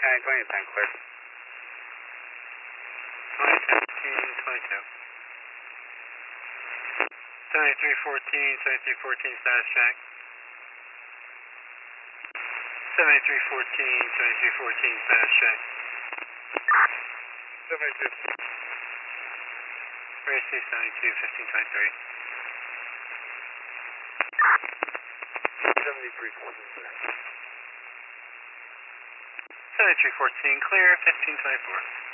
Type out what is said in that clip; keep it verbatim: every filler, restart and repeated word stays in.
nine twenty, ten clear. twenty fifteen, twenty-two. seventy-three fourteen, seventy-three fourteen status check. seventy-three fourteen, seventy-three fourteen status check. seventy-two. Race two seventy-two, fifteen twenty-three. seventy-three fourteen clear. seventy-three fourteen clear, fifteen twenty-four.